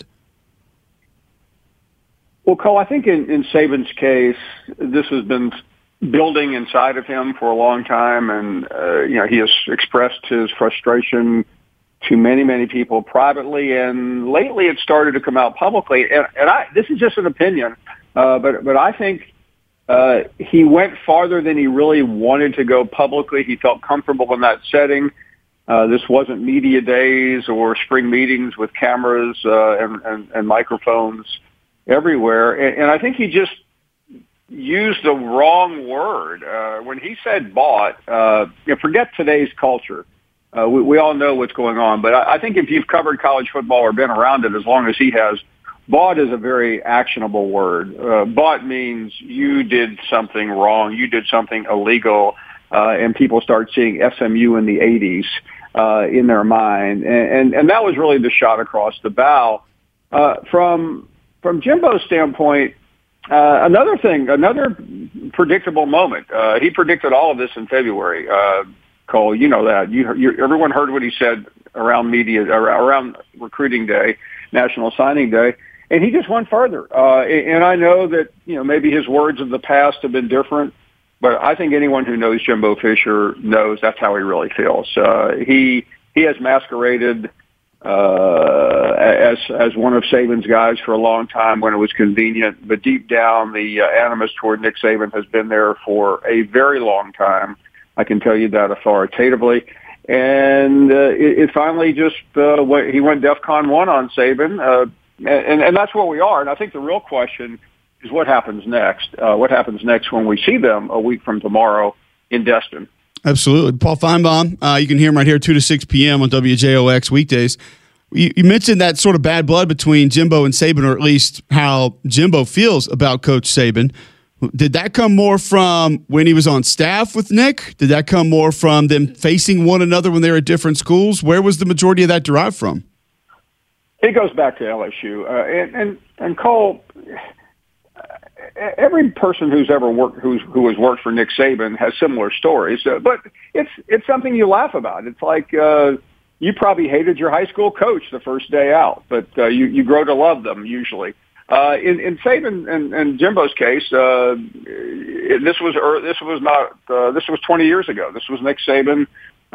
[SPEAKER 8] Well, Cole, I think in Saban's case, this has been building inside of him for a long time, and he has expressed his frustration to many, many people privately, and lately it started to come out publicly. And this is just an opinion, but I think he went farther than he really wanted to go publicly. He felt comfortable in that setting. This wasn't media days or spring meetings with cameras and microphones everywhere. And I think he just used the wrong word. When he said bought, forget today's culture. We all know what's going on. But I think if you've covered college football or been around it as long as he has, bought is a very actionable word. Bought means you did something wrong. You did something illegal. And people start seeing SMU in the 80s in their mind. And that was really the shot across the bow. From Jimbo's standpoint, another predictable moment. He predicted all of this in February. Cole, you know that. Everyone heard what he said around recruiting day, National Signing Day, and he just went further. And I know that maybe his words of the past have been different, but I think anyone who knows Jimbo Fisher knows that's how he really feels. He has masqueraded as one of Saban's guys for a long time when it was convenient, but deep down the animus toward Nick Saban has been there for a very long time. I can tell you that authoritatively. And it finally just he went DEFCON 1 on Saban, and that's where we are. And I think the real question is what happens next. What happens next when we see them a week from tomorrow in Destin?
[SPEAKER 1] Absolutely. Paul Feinbaum, you can hear him right here 2 to 6 p.m. on WJOX weekdays. You mentioned that sort of bad blood between Jimbo and Saban, or at least how Jimbo feels about Coach Saban. Did that come more from when he was on staff with Nick? Did that come more from them facing one another when they were at different schools? Where was the majority of that derived from?
[SPEAKER 8] It goes back to LSU. And Cole, every person who's ever worked, who has worked for Nick Saban has similar stories. But it's something you laugh about. It's like you probably hated your high school coach the first day out, but you grow to love them usually. In Saban and Jimbo's case, this was 20 years ago. This was Nick Saban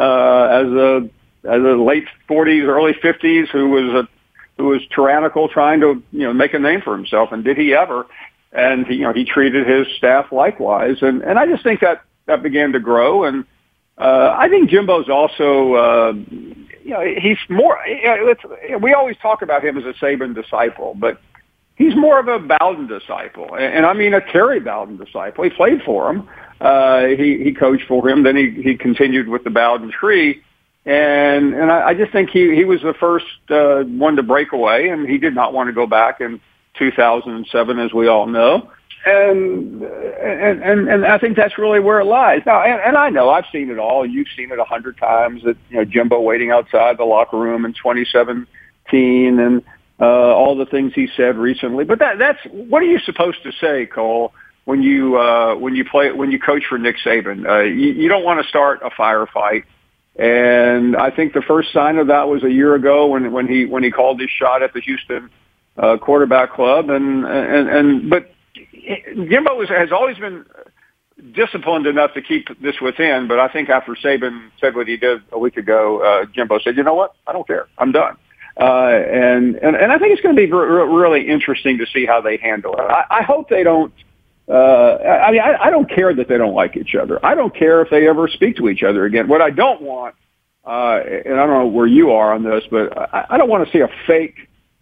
[SPEAKER 8] as a late 40s, early 50s who was tyrannical, trying to make a name for himself. And did he ever? And he treated his staff likewise. And I just think that began to grow. And I think Jimbo's also he's more. We always talk about him as a Saban disciple, but he's more of a Bowden disciple, and I mean a Terry Bowden disciple. He played for him. He coached for him. Then he continued with the Bowden tree, and I just think he was the first one to break away, and he did not want to go back in 2007, as we all know. And I think that's really where it lies now. And I know I've seen it all. You've seen it 100 times. That Jimbo waiting outside the locker room in 2017 and. All the things he said recently, but that's what are you supposed to say, Cole? When you coach for Nick Saban, you don't want to start a firefight. And I think the first sign of that was a year ago when he called his shot at the Houston quarterback club, but Jimbo has always been disciplined enough to keep this within. But I think after Saban said what he did a week ago, Jimbo said, "You know what? I don't care. I'm done." And I think it's going to be really interesting to see how they handle it. I hope they don't. I don't care that they don't like each other. I don't care if they ever speak to each other again. What I don't want, and I don't know where you are on this, but I don't want to see a fake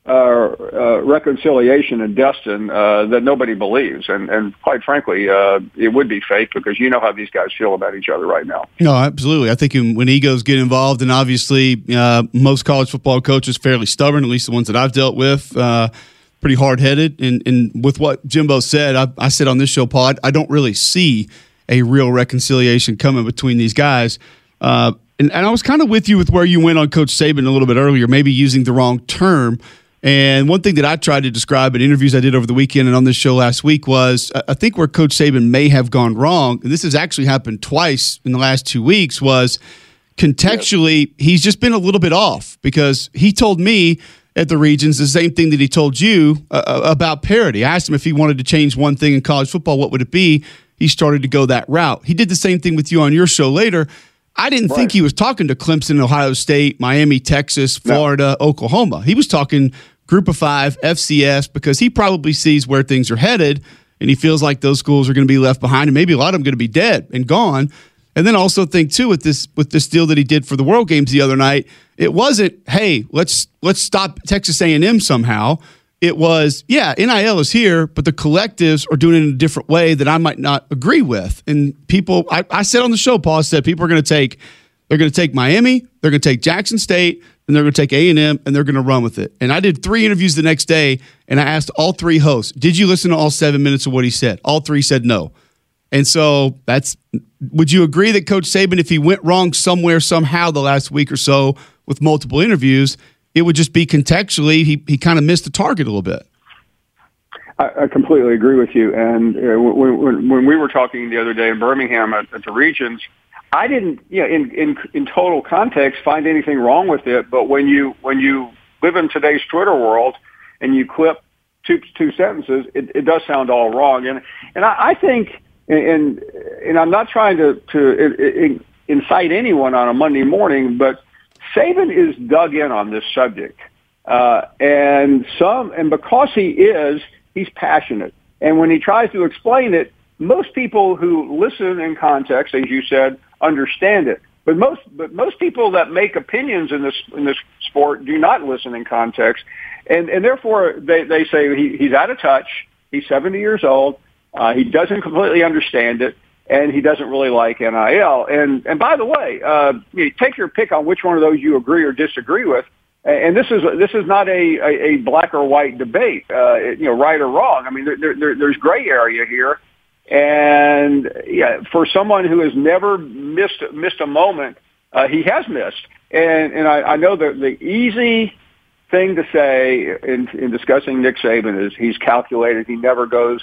[SPEAKER 8] reconciliation in Destin that nobody believes, and quite frankly, it would be fake because you know how these guys feel about each other right now.
[SPEAKER 1] No, absolutely. I think when egos get involved, and obviously most college football coaches fairly stubborn, at least the ones that I've dealt with, pretty hard-headed. And with what Jimbo said, I said on this show, Paul, I don't really see a real reconciliation coming between these guys. And I was kind of with you with where you went on Coach Saban a little bit earlier, maybe using the wrong term. And one thing that I tried to describe in interviews I did over the weekend and on this show last week was I think where Coach Saban may have gone wrong, and this has actually happened twice in the last 2 weeks, was contextually he's just been a little bit off because he told me at the Regions the same thing that he told you about parity. I asked him if he wanted to change one thing in college football, what would it be? He started to go that route. He did the same thing with you on your show later. I didn't think he was talking to Clemson, Ohio State, Miami, Texas, Florida, Oklahoma. He was talking Group of 5, FCS, because he probably sees where things are headed, and he feels like those schools are going to be left behind, and maybe a lot of them are going to be dead and gone. And then also think, too, with this deal that he did for the World Games the other night, it wasn't, hey, let's stop Texas A&M somehow. It was, yeah, NIL is here, but the collectives are doing it in a different way that I might not agree with. And people, I said on the show, Paul said people are going to take Miami, they're going to take Jackson State, and they're going to take A&M, and they're going to run with it. And I did 3 interviews the next day, and I asked all 3 hosts, did you listen to all 7 minutes of what he said? All 3 said no. And so would you agree that Coach Saban, if he went wrong somewhere, somehow the last week or so with multiple interviews, it would just be contextually he kind of missed the target a little bit?
[SPEAKER 8] I completely agree with you. And when we were talking the other day in Birmingham at the Regions, I didn't, in total context, find anything wrong with it. But when you live in today's Twitter world and you clip two sentences, it does sound all wrong. And I think, and I'm not trying to incite anyone on a Monday morning, but Saban is dug in on this subject, and because he's passionate. And when he tries to explain it, most people who listen in context, as you said, understand it. But most people that make opinions in this sport do not listen in context, and therefore they say he's out of touch. He's 70 years old. He doesn't completely understand it. And he doesn't really like NIL. And by the way, you take your pick on which one of those you agree or disagree with. And this is not a black or white debate, right or wrong. I mean, there's gray area here. And yeah, for someone who has never missed a moment, he has missed. And I know that the easy thing to say in discussing Nick Saban is he's calculated. He never goes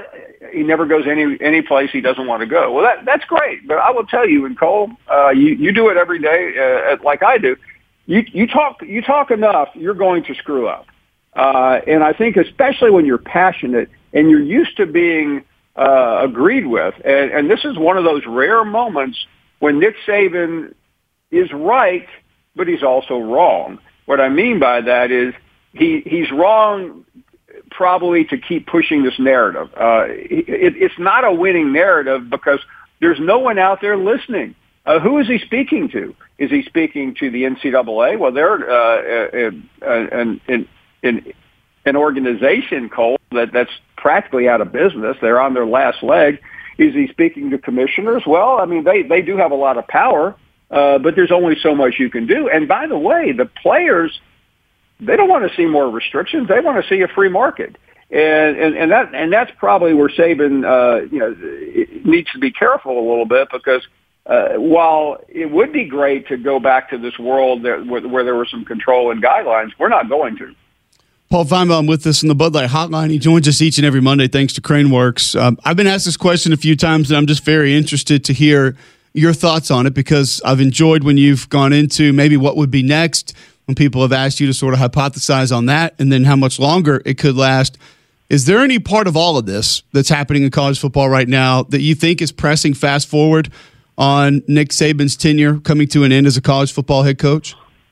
[SPEAKER 8] any place he doesn't want to go. Well, that's great. But I will tell you, and Cole, you do it every day like I do. You talk enough, you're going to screw up. And I think especially when you're passionate and you're used to being agreed with, and this is one of those rare moments when Nick Saban is right, but he's also wrong. What I mean by that is he's wrong probably to keep pushing this narrative. It's not a winning narrative because there's no one out there listening. Who is he speaking to? Is he speaking to the NCAA? Well, they're an organization, Cole, that's practically out of business. They're on their last leg. Is he speaking to commissioners? Well, I mean, they do have a lot of power, but there's only so much you can do. And by the way, the players, they don't want to see more restrictions. They want to see a free market, and that's probably where Saban needs to be careful a little bit because while it would be great to go back to this world where there was some control and guidelines, we're not going to.
[SPEAKER 1] Paul Feinbaum with us in the Bud Light Hotline. He joins us each and every Monday thanks to Craneworks. I've been asked this question a few times, and I'm just very interested to hear your thoughts on it because I've enjoyed when you've gone into maybe what would be next. When people have asked you to sort of hypothesize on that and then how much longer it could last. Is there any part of all of this that's happening in college football right now that you think is pressing fast forward on Nick Saban's tenure coming to an end as a college football head coach?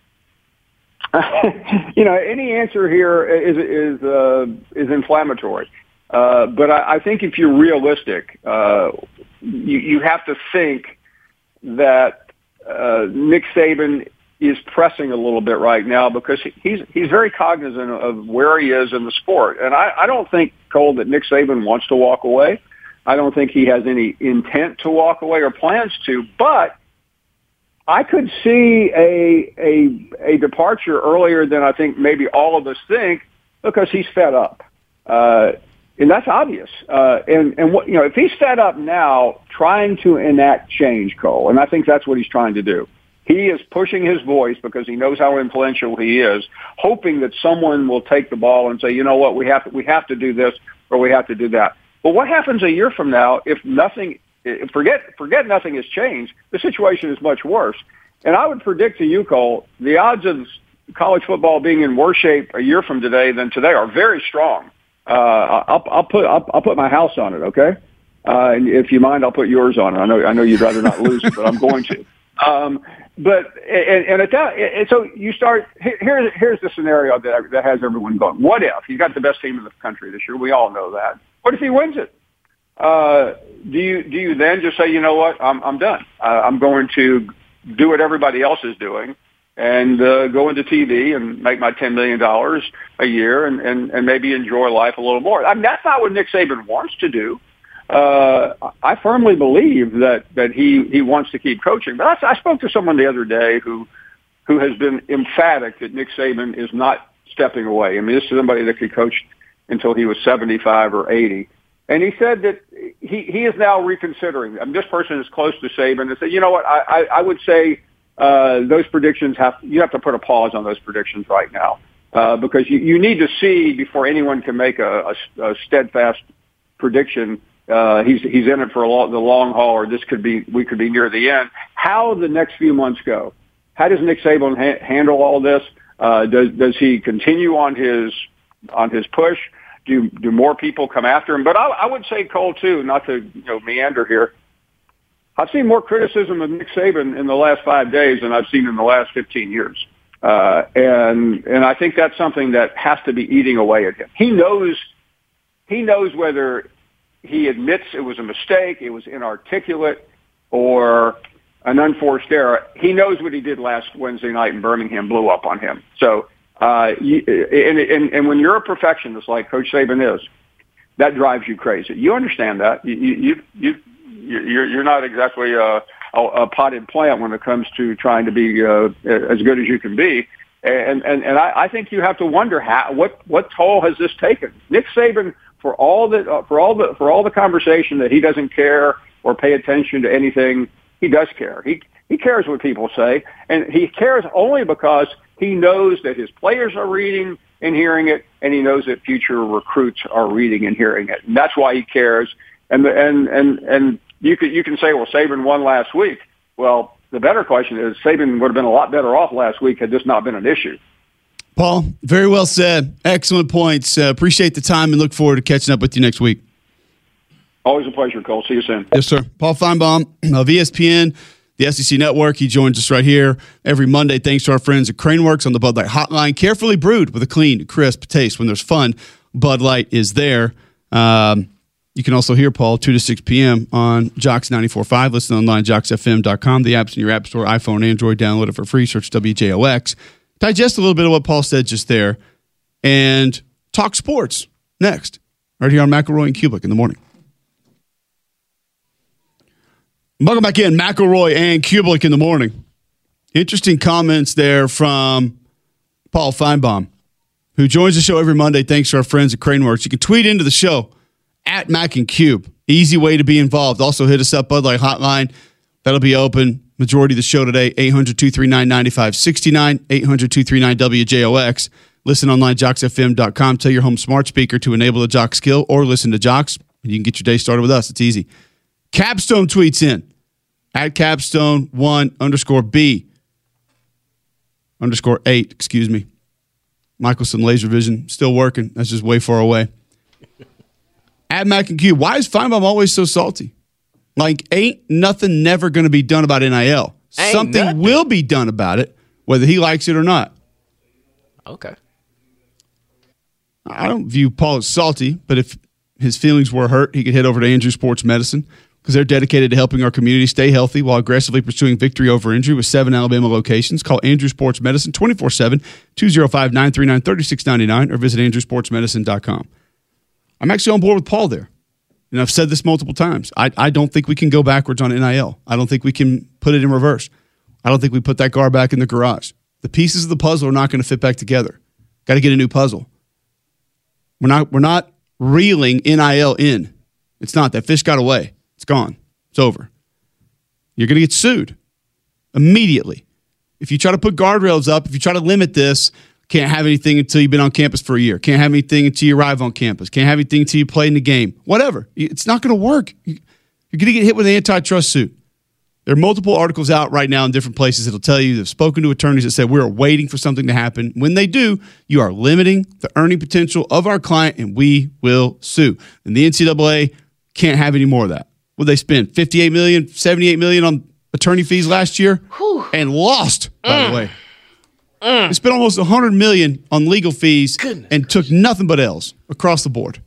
[SPEAKER 8] Any answer here is inflammatory. But I think if you're realistic, you have to think that Nick Saban is pressing a little bit right now because he's very cognizant of where he is in the sport. And I don't think, Cole, that Nick Saban wants to walk away. I don't think he has any intent to walk away or plans to, but I could see a departure earlier than I think maybe all of us think because he's fed up. And that's obvious. And what, if he's fed up now trying to enact change, Cole, and I think that's what he's trying to do. He is pushing his voice because he knows how influential he is, hoping that someone will take the ball and say, you know what, we have to do this or we have to do that. But what happens a year from now if forget nothing has changed, the situation is much worse. And I would predict to you, Cole, the odds of college football being in worse shape a year from today than today are very strong. I'll put my house on it, okay? And if you mind, I'll put yours on it. I know you'd rather not lose it, but I'm going to. So you start. Here's the scenario that has everyone going. What if he's got the best team in the country this year? We all know that. What if he wins it? Do you then just say, you know what, I'm done. I'm going to do what everybody else is doing and go into TV and make my $10 million a year and maybe enjoy life a little more. I mean, that's not what Nick Saban wants to do. I firmly believe that he wants to keep coaching. But I spoke to someone the other day who has been emphatic that Nick Saban is not stepping away. I mean, this is somebody that could coach until he was 75 or 80. And he said that he is now reconsidering. I mean, this person is close to Saban and said, you know what, I would say those predictions you have to put a pause on those predictions right now because you need to see before anyone can make a steadfast prediction. He's in it for the long haul, or we could be near the end. How the next few months go? How does Nick Saban handle all this? Does he continue on his push? Do more people come after him? But I would say, Cole, too, not to meander here. I've seen more criticism of Nick Saban in the last 5 days than I've seen in the last 15 years, and I think that's something that has to be eating away at him. He knows whether he admits it was a mistake, it was inarticulate, or an unforced error. He knows what he did last Wednesday night in Birmingham blew up on him. So, and when you're a perfectionist like Coach Saban is, that drives you crazy. You understand that. You're not exactly a potted plant when it comes to trying to be as good as you can be. And I think you have to wonder what toll has this taken. Nick Saban, for all the conversation that he doesn't care or pay attention to anything, he does care. He cares what people say, and he cares only because he knows that his players are reading and hearing it, and he knows that future recruits are reading and hearing it, and that's why he cares. And you can say, well, Saban won last week. Well, the better question is, Saban would have been a lot better off last week had this not been an issue.
[SPEAKER 1] Paul, very well said. Excellent points. Appreciate the time and look forward to catching up with you next week.
[SPEAKER 8] Always a pleasure, Cole. See you soon.
[SPEAKER 1] Yes, sir. Paul Feinbaum of ESPN, the SEC Network. He joins us right here every Monday thanks to our friends at Craneworks on the Bud Light Hotline. Carefully brewed with a clean, crisp taste. When there's fun, Bud Light is there. You can also hear Paul 2 to 6 p.m. on Jocks 94.5. Listen online at jocksfm.com. The app's in your app store, iPhone, Android. Download it for free. Search WJOX. Digest a little bit of what Paul said just there and talk sports next, right here on McElroy and Kubick in the morning. Welcome back in, McElroy and Kubick in the morning. Interesting comments there from Paul Feinbaum, who joins the show every Monday thanks to our friends at Craneworks. You can tweet into the show at Mac and Cube. Easy way to be involved. Also hit us up, Bud Light Hotline. That'll be open. Majority of the show today, 800-239-9569, 800-239-WJOX. Listen online, jocksfm.com. Tell your home smart speaker to enable the Jock skill or listen to Jocks, and you can get your day started with us. It's easy. Capstone tweets in at Capstone1_B_8, excuse me. Michelson Laser Vision, still working. That's just way far away. At Mac and Q, why is Feinbaum always so salty? Like, ain't nothing never going to be done about NIL. Something will be done about it, whether he likes it or not.
[SPEAKER 3] Okay.
[SPEAKER 1] I don't view Paul as salty, but if his feelings were hurt, he could head over to Andrew Sports Medicine, because they're dedicated to helping our community stay healthy while aggressively pursuing victory over injury with 7 Alabama locations. Call Andrew Sports Medicine 24/7, 205-939-3699, or visit andrewsportsmedicine.com. I'm actually on board with Paul there. And I've said this multiple times. I don't think we can go backwards on NIL. I don't think we can put it in reverse. I don't think we put that car back in the garage. The pieces of the puzzle are not going to fit back together. Got to get a new puzzle. We're not reeling NIL in. It's not. That fish got away. It's gone. It's over. You're going to get sued immediately. If you try to put guardrails up, if you try to limit this, can't have anything until you've been on campus for a year. Can't have anything until you arrive on campus. Can't have anything until you play in the game. Whatever. It's not going to work. You're going to get hit with an antitrust suit. There are multiple articles out right now in different places that'll tell you they've spoken to attorneys that said we're waiting for something to happen. When they do, you are limiting the earning potential of our client, and we will sue. And the NCAA can't have any more of that. Would they spend $58 million, $78 million on attorney fees last year?
[SPEAKER 3] Whew.
[SPEAKER 1] And lost, by the way. They spent almost $100 million on legal fees and took nothing but L's across the board.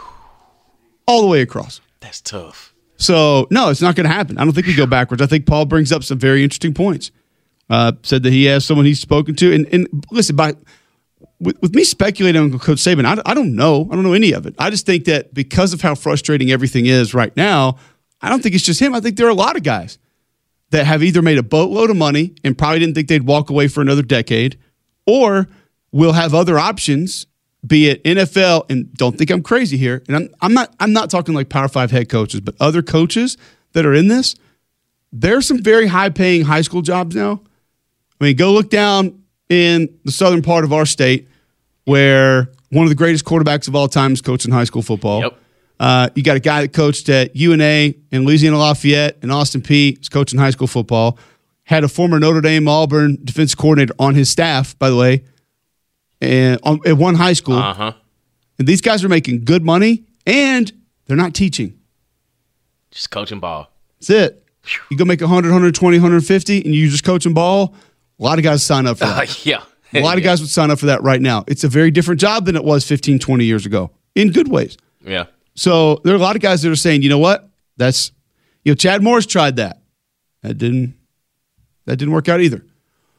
[SPEAKER 1] All the way across.
[SPEAKER 3] That's tough.
[SPEAKER 1] So, no, it's not going to happen. I don't think we go backwards. I think Paul brings up some very interesting points. Said that he has someone he's spoken to. And listen, with me speculating on Coach Saban, I don't know. I don't know any of it. I just think that because of how frustrating everything is right now, I don't think it's just him. I think there are a lot of guys that have either made a boatload of money and probably didn't think they'd walk away for another decade, or will have other options, be it NFL, and don't think I'm crazy here. And I'm not talking like Power 5 head coaches, but other coaches that are in this. There's some very high-paying high school jobs now. I mean, go look down in the southern part of our state where one of the greatest quarterbacks of all time is coaching high school football.
[SPEAKER 3] Yep.
[SPEAKER 1] You got a guy that coached at UNA and Louisiana Lafayette and Austin Peay. He's coaching high school football. Had a former Notre Dame Auburn defensive coordinator on his staff, by the way, and at one high school.
[SPEAKER 3] Uh-huh.
[SPEAKER 1] And these guys are making good money, and they're not teaching.
[SPEAKER 3] Just coaching ball.
[SPEAKER 1] That's it. You go make 100, 120, 150, and you just coaching ball. A lot of guys sign up for that.
[SPEAKER 3] Yeah.
[SPEAKER 1] A lot of guys would sign up for that right now. It's a very different job than it was 15, 20 years ago, in good ways.
[SPEAKER 3] Yeah.
[SPEAKER 1] So there are a lot of guys that are saying, you know what? Chad Morris tried that. That didn't work out either.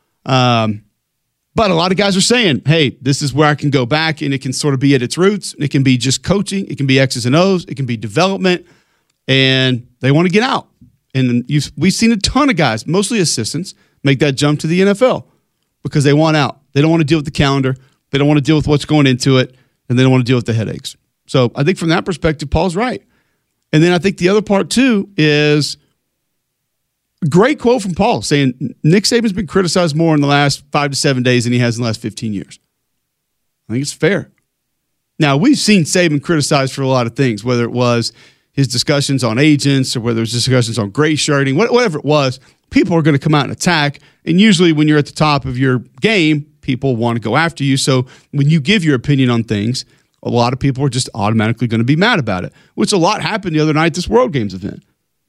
[SPEAKER 1] But a lot of guys are saying, hey, this is where I can go back, and it can sort of be at its roots. It can be just coaching. It can be X's and O's. It can be development. And they want to get out. And we've seen a ton of guys, mostly assistants, make that jump to the NFL because they want out. They don't want to deal with the calendar. They don't want to deal with what's going into it, and they don't want to deal with the headaches. So I think from that perspective, Paul's right. And then I think the other part, too, is a great quote from Paul saying Nick Saban's been criticized more in the last 5 to 7 days than he has in the last 15 years. I think it's fair. Now, we've seen Saban criticized for a lot of things, whether it was his discussions on agents or whether it was discussions on gray shirting, whatever it was. People are going to come out and attack. And usually when you're at the top of your game, people want to go after you. So when you give your opinion on things, a lot of people are just automatically going to be mad about it, which a lot happened the other night at this World Games event.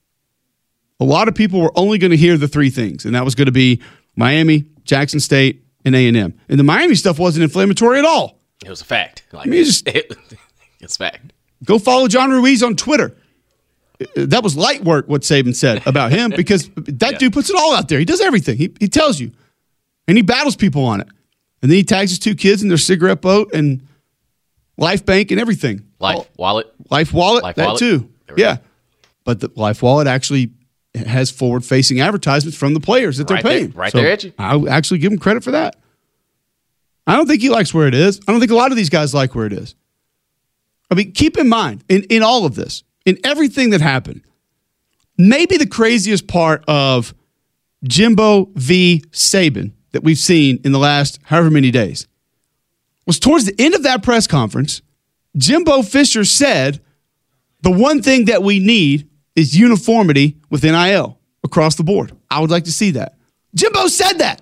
[SPEAKER 1] A lot of people were only going to hear the three things, and that was going to be Miami, Jackson State, and A&M. And the Miami stuff wasn't inflammatory at all.
[SPEAKER 3] It was a fact.
[SPEAKER 1] It's
[SPEAKER 3] a fact.
[SPEAKER 1] Go follow John Ruiz on Twitter. That was light work, what Saban said about him, because that dude puts it all out there. He does everything. He tells you, and he battles people on it. And then he tags his two kids in their cigarette boat and Life Bank and everything.
[SPEAKER 3] Life Wallet.
[SPEAKER 1] Life Wallet, that too. Yeah. But the Life Wallet actually has forward-facing advertisements from the players that they're paying.
[SPEAKER 3] Right there at you.
[SPEAKER 1] I'll actually give him credit for that. I don't think he likes where it is. I don't think a lot of these guys like where it is. I mean, keep in mind, in all of this, in everything that happened, maybe the craziest part of Jimbo v. Saban that we've seen in the last however many days was towards the end of that press conference, Jimbo Fisher said the one thing that we need is uniformity with NIL across the board. I would like to see that. Jimbo said that,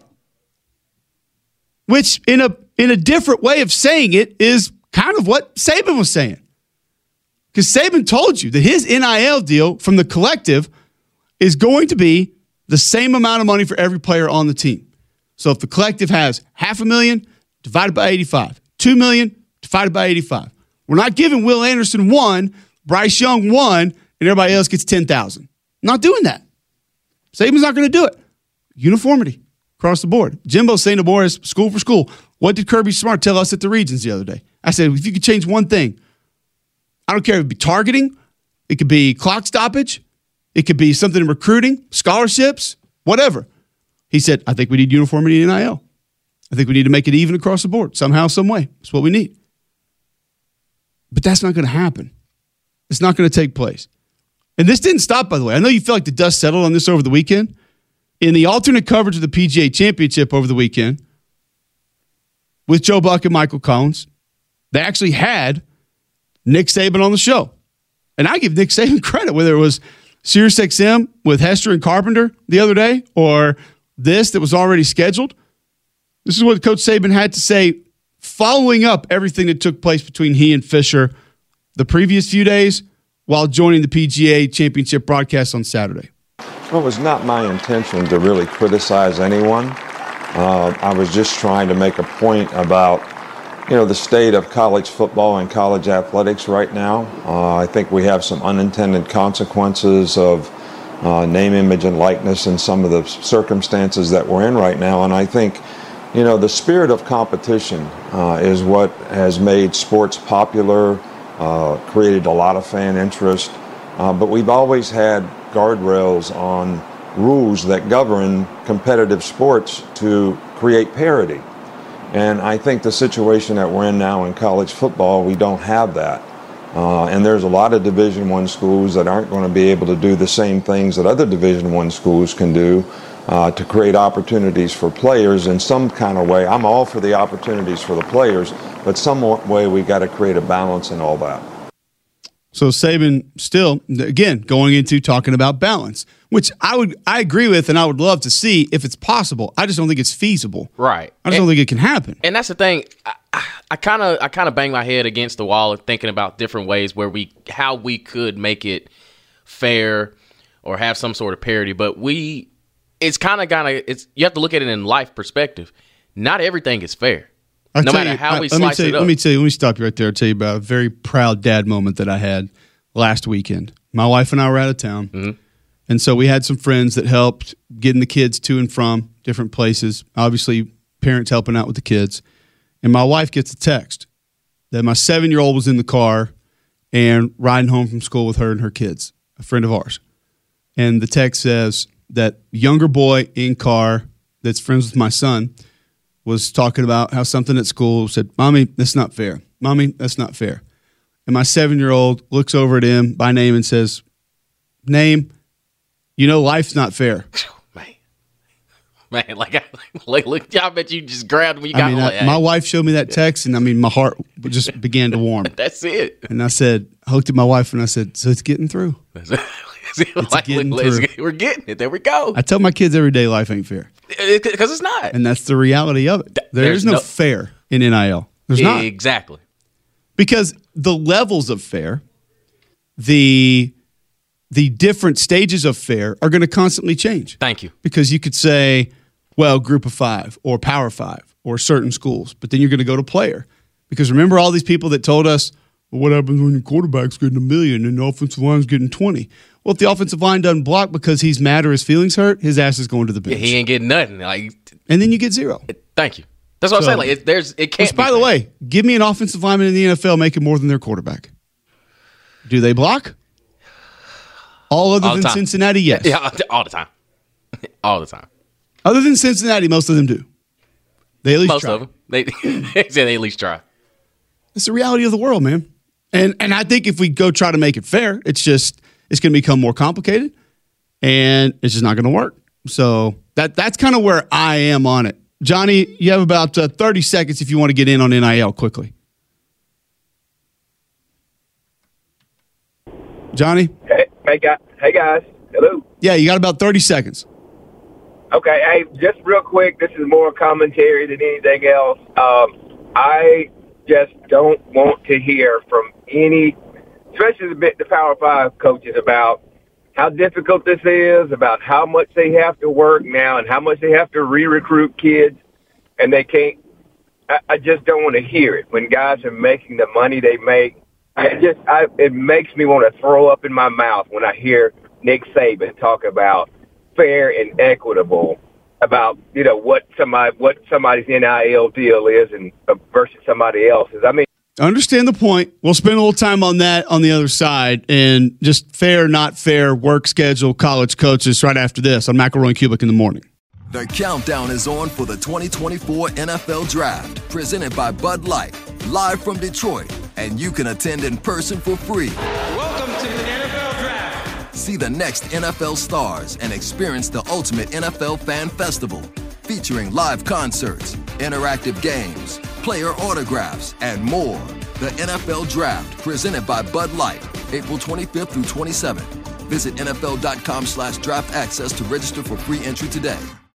[SPEAKER 1] which in a different way of saying it is kind of what Saban was saying. Because Saban told you that his NIL deal from the collective is going to be the same amount of money for every player on the team. So if the collective has $500,000 divided by 85, $2 million divided by 85. We're not giving Will Anderson 1, Bryce Young 1, and everybody else gets 10,000. Not doing that. Saban's not going to do it. Uniformity across the board. Jimbo St. Morris, school for school. What did Kirby Smart tell us at the Regions the other day? I said, if you could change one thing, I don't care if it be targeting, it could be clock stoppage, it could be something in recruiting, scholarships, whatever. He said, I think we need uniformity in NIL. I think we need to make it even across the board, somehow, some way. That's what we need. But that's not going to happen. It's not going to take place. And this didn't stop, by the way. I know you feel like the dust settled on this over the weekend. In the alternate coverage of the PGA Championship over the weekend, with Joe Buck and Michael Collins, they actually had Nick Saban on the show. And I give Nick Saban credit, whether it was SiriusXM with Hester and Carpenter the other day or this that was already scheduled. This is what Coach Saban had to say following up everything that took place between he and Fisher the previous few days while joining the PGA Championship broadcast on Saturday.
[SPEAKER 9] Well, it was not my intention to really criticize anyone. I was just trying to make a point about, the state of college football and college athletics right now. I think we have some unintended consequences of name, image, and likeness in some of the circumstances that we're in right now. And I think, the spirit of competition is what has made sports popular, created a lot of fan interest. But we've always had guardrails on rules that govern competitive sports to create parity. And I think the situation that we're in now in college football, we don't have that. And there's a lot of Division I schools that aren't going to be able to do the same things that other Division I schools can do to create opportunities for players in some kind of way. I'm all for the opportunities for the players, but some way we got to create a balance in all that.
[SPEAKER 1] So Saban still, again, going into talking about balance, which I agree with and I would love to see if it's possible. I just don't think it's feasible.
[SPEAKER 3] Right.
[SPEAKER 1] I just don't think it can happen.
[SPEAKER 3] And that's the thing. I kind of bang my head against the wall thinking about different ways how we could make it fair or have some sort of parity. But you have to look at it in life perspective. Not everything is fair. No matter how we slice it up.
[SPEAKER 1] Let me stop you right there and tell you about a very proud dad moment that I had last weekend. My wife and I were out of town. Mm-hmm. And so we had some friends that helped getting the kids to and from different places. Obviously, parents helping out with the kids. And my wife gets a text that my 7-year-old was in the car and riding home from school with her and her kids, a friend of ours. And the text says that younger boy in car that's friends with my son was talking about how something at school said, Mommy, that's not fair. Mommy, that's not fair. And my 7-year-old looks over at him by name and says, Name, life's not fair.
[SPEAKER 3] Man, look, I bet you just grabbed me.
[SPEAKER 1] My wife showed me that text, and my heart just began to warm.
[SPEAKER 3] That's it.
[SPEAKER 1] And I looked at my wife, and I said, so it's getting through.
[SPEAKER 3] We're getting it. There we go.
[SPEAKER 1] I tell my kids every day life ain't fair.
[SPEAKER 3] Because it's not.
[SPEAKER 1] And that's the reality of it. There's no fair in NIL. There's not.
[SPEAKER 3] Exactly.
[SPEAKER 1] Because the levels of fair, the different stages of fair are going to constantly change.
[SPEAKER 3] Thank you.
[SPEAKER 1] Because you could say, well, group of 5 or power 5 or certain schools, but then you're going to go to player. Because remember all these people that told us, well, what happens when your quarterback's getting $1 million and the offensive line's getting 20? Well, if the offensive line doesn't block because he's mad or his feelings hurt, his ass is going to the bench.
[SPEAKER 3] Yeah, he ain't getting nothing.
[SPEAKER 1] And then you get 0.
[SPEAKER 3] Thank you. That's what I'm saying. It can't.
[SPEAKER 1] By the way, give me an offensive lineman in the NFL making more than their quarterback. Do they block? All other than Cincinnati, yes.
[SPEAKER 3] Yeah, all the time. All the time.
[SPEAKER 1] Other than Cincinnati, most of them do. They at least try.
[SPEAKER 3] Most of them. They at least try.
[SPEAKER 1] It's the reality of the world, man. And I think if we go try to make it fair, it's going to become more complicated, and it's just not going to work. So that's kind of where I am on it. Johnny, you have about 30 seconds if you want to get in on NIL quickly. Johnny?
[SPEAKER 5] Hey guys. Hello.
[SPEAKER 1] Yeah, you got about 30 seconds.
[SPEAKER 5] Okay. Hey, just real quick, this is more commentary than anything else. I just don't want to hear from any, especially the Power 5 coaches, about how difficult this is, about how much they have to work now and how much they have to re-recruit kids, and they can't. I just don't want to hear it when guys are making the money they make it makes me want to throw up in my mouth when I hear Nick Saban talk about fair and equitable, about what somebody's NIL deal is and versus somebody else's. I mean,
[SPEAKER 1] I understand the point. We'll spend a little time on that on the other side, and just fair, not fair, work schedule, college coaches right after this on McElroy and Kubick in the morning.
[SPEAKER 10] The countdown is on for the 2024 NFL Draft, presented by Bud Light, live from Detroit, and you can attend in person for free.
[SPEAKER 6] Welcome to the NFL Draft.
[SPEAKER 10] See the next NFL stars and experience the ultimate NFL fan festival, featuring live concerts, interactive games, player autographs, and more. The NFL Draft, presented by Bud Light, April 25th through 27th. Visit NFL.com/draft access to register for free entry today.